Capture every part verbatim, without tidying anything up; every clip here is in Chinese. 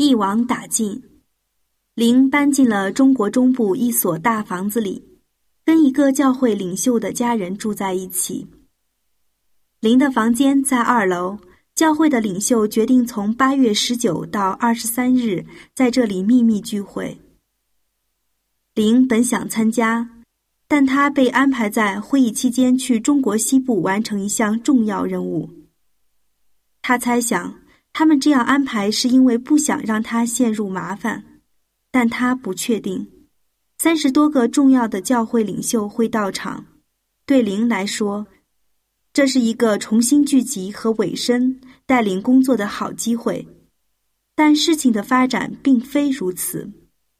一网打尽。林搬进了中国中部一所大房子里，跟一个教会领袖的家人住在一起。林的房间在二楼，教会的领袖决定从八月十九到二十三日在这里秘密聚会。林本想参加，但他被安排在会议期间去中国西部完成一项重要任务。他猜想他们这样安排是因为不想让他陷入麻烦，但他不确定。三十多个重要的教会领袖会到场，对林来说，这是一个重新聚集和委身带领工作的好机会。但事情的发展并非如此。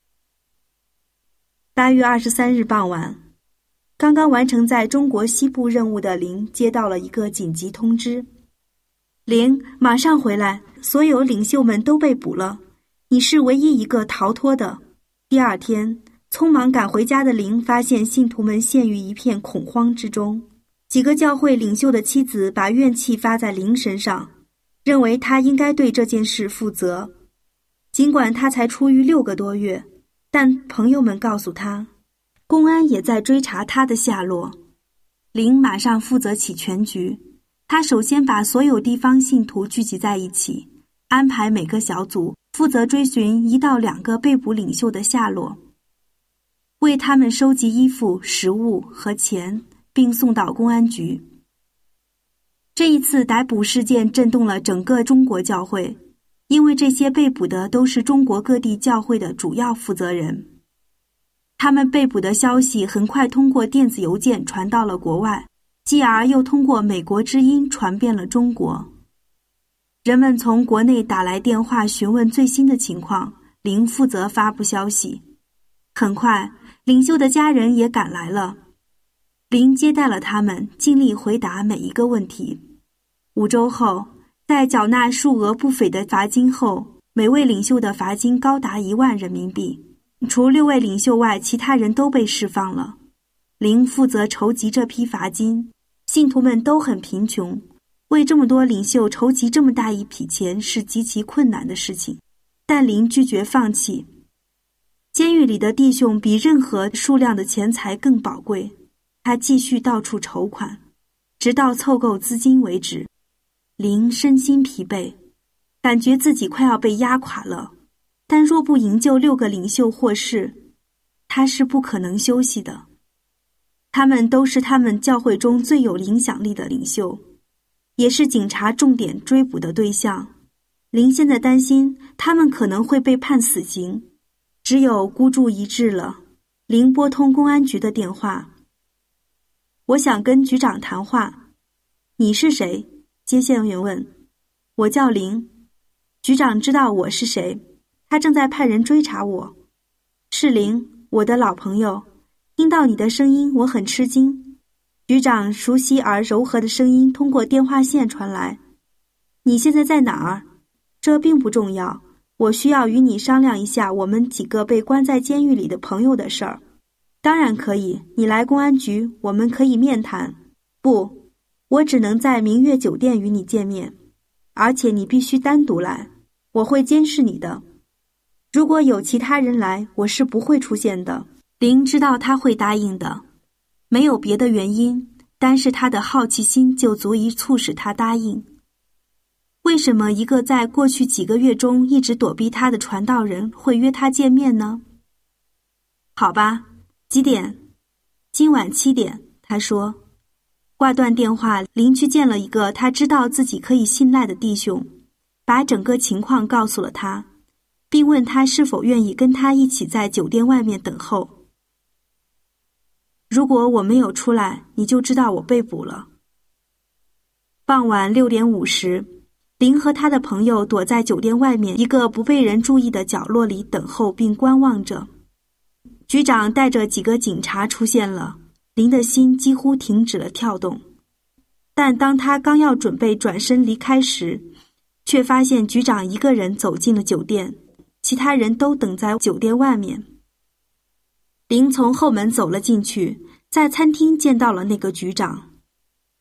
八月二十三日傍晚，刚刚完成在中国西部任务的林接到了一个紧急通知：林，马上回来，所有领袖们都被捕了，你是唯一一个逃脱的。第二天，匆忙赶回家的林发现信徒们陷于一片恐慌之中。几个教会领袖的妻子把怨气发在林身上，认为他应该对这件事负责。尽管他才出狱六个多月，但朋友们告诉他，公安也在追查他的下落。林马上负责起全局，他首先把所有地方信徒聚集在一起，安排每个小组负责追寻一到两个被捕领袖的下落，为他们收集衣服、食物和钱，并送到公安局。这一次逮捕事件震动了整个中国教会，因为这些被捕的都是中国各地教会的主要负责人。他们被捕的消息很快通过电子邮件传到了国外，继而又通过美国之音传遍了中国。人们从国内打来电话询问最新的情况，林负责发布消息。很快，领袖的家人也赶来了，林接待了他们，尽力回答每一个问题。五周后，在缴纳数额不菲的罚金后，每位领袖的罚金高达一万人民币。除六位领袖外，其他人都被释放了。林负责筹集这批罚金，信徒们都很贫穷，为这么多领袖筹集这么大一笔钱是极其困难的事情，但林拒绝放弃。监狱里的弟兄比任何数量的钱财更宝贵，他继续到处筹款，直到凑够资金为止。林身心疲惫，感觉自己快要被压垮了，但若不营救六个领袖获释，他是不可能休息的。他们都是他们教会中最有影响力的领袖，也是警察重点追捕的对象。林现在担心他们可能会被判死刑，只有孤注一掷了。林拨通公安局的电话：我想跟局长谈话。你是谁？接线员问。我叫林。局长知道我是谁，他正在派人追查我。是林，我的老朋友，听到你的声音我很吃惊。局长熟悉而柔和的声音通过电话线传来。你现在在哪儿？这并不重要，我需要与你商量一下我们几个被关在监狱里的朋友的事儿。当然可以，你来公安局，我们可以面谈。不，我只能在明月酒店与你见面，而且你必须单独来，我会监视你的。如果有其他人来，我是不会出现的。林知道他会答应的，没有别的原因，单是他的好奇心就足以促使他答应。为什么一个在过去几个月中一直躲避他的传道人会约他见面呢？好吧，几点？今晚七点，他说。挂断电话，林去见了一个他知道自己可以信赖的弟兄，把整个情况告诉了他，并问他是否愿意跟他一起在酒店外面等候。如果我没有出来，你就知道我被捕了。傍晚六点五十，林和他的朋友躲在酒店外面一个不被人注意的角落里等候并观望着。局长带着几个警察出现了，林的心几乎停止了跳动。但当他刚要准备转身离开时，却发现局长一个人走进了酒店，其他人都等在酒店外面。林从后门走了进去，在餐厅见到了那个局长。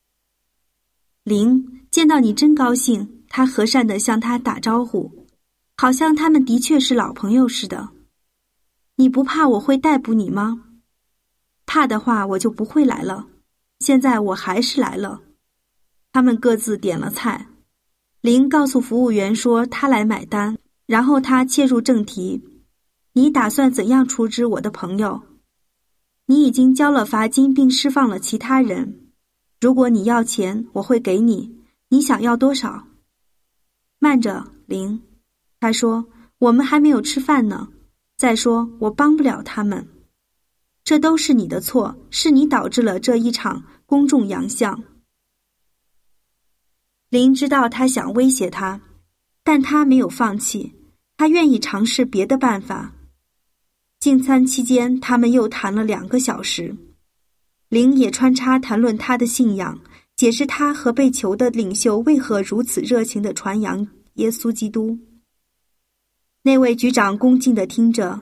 林，见到你真高兴，他和善地向他打招呼。 好像他们的确是老朋友似的。你不怕我会逮捕你吗？怕的话我就不会来了，现在我还是来了。他们各自点了菜，林告诉服务员说他来买单，然后他切入正题。你打算怎样处置我的朋友？你已经交了罚金并释放了其他人，如果你要钱，我会给你，你想要多少？慢着，林，他说，我们还没有吃饭呢，再说我帮不了他们。这都是你的错，是你导致了这一场公众洋相。林知道他想威胁他，但他没有放弃，他愿意尝试别的办法。进餐期间，他们又谈了两个小时。林也穿插谈论他的信仰，解释他和被囚的领袖为何如此热情地传扬耶稣基督。那位局长恭敬地听着，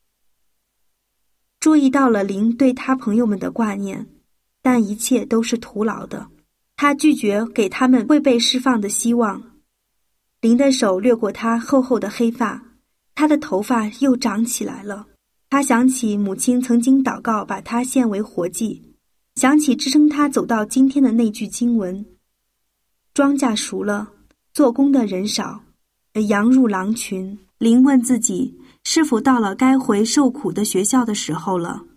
注意到了林对他朋友们的挂念，但一切都是徒劳的。他拒绝给他们会被释放的希望。林的手掠过他厚厚的黑发，他的头发又长起来了。他想起母亲曾经祷告把他献为活祭，想起支撑他走到今天的那句经文：庄稼熟了，做工的人少，羊入狼群。林问自己，是否到了该回受苦的学校的时候了？